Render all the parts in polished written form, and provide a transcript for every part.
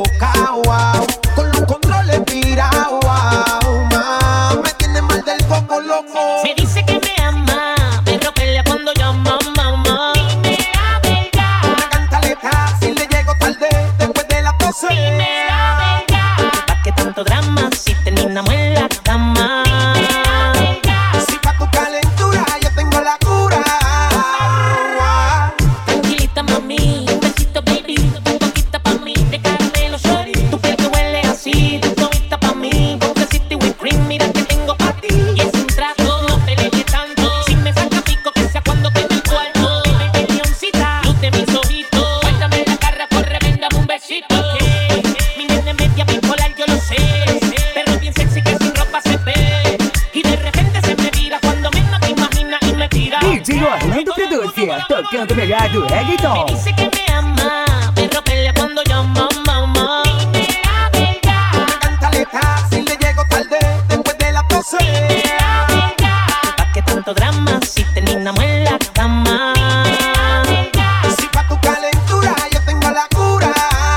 desbocado, wow, con los controles virados, wow, ma, me tiene mal del coco loco. Me dice que me ama, pero pelea cuando llama, mamá. Dime la verdad. Una cantaleta si le llego tarde después de las 12. Dime la verdad. ¿Pa' qué tanto drama si terminamos en la cama? Si pa' tu calentura yo tengo la cura. Tranquilita, mami, un besito, baby. Un poquito pa' mí, de caramelo, shorty. Tu piel que huele así, tu todita pa' mí. Con quesito y whipped cream, mira que tengo pa' ti. Y es un trato, no te lees tanto. Si me saca pico, que sea cuando tenga el cuarto. Bebé, leoncita, luz de mis ojitos. Cuéntame la cara, corre, véndame un besito. Mi nene media bipolar, yo lo sé. Pero bien sexy que sin ropa se ve. Y de repente se me vira cuando menos te imaginas y me tira. DJ Orlando Producer, tocando o melhor do reggaeton. Me dice que me ama, pero pelea cuando llama, mamá. Dime la verdad. Una cantaleta si le llego tarde después de las 12. Dime la verdad. ¿Pa' qué tanto drama si terminamos en la cama? Si pa' tu calentura yo tengo la cura.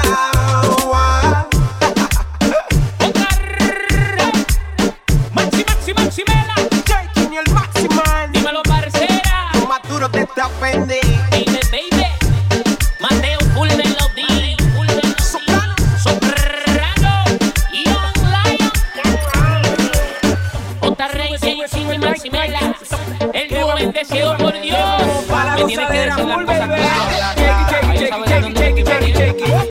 Maxi, maxi, maximela. Jason y el Maximal, Dímelo, parcera. lo más duro te ofende. Baby, baby. Mateo Full Melody. Soprano, Soprano. Y un lion. Otra rey, Jason y Maximela. El dúo bendecido por Dios. Para Me tiene que gozadera decir las full, cosas baby. claras. Shake it, shake it, shake it, shake it, shake it, shake it.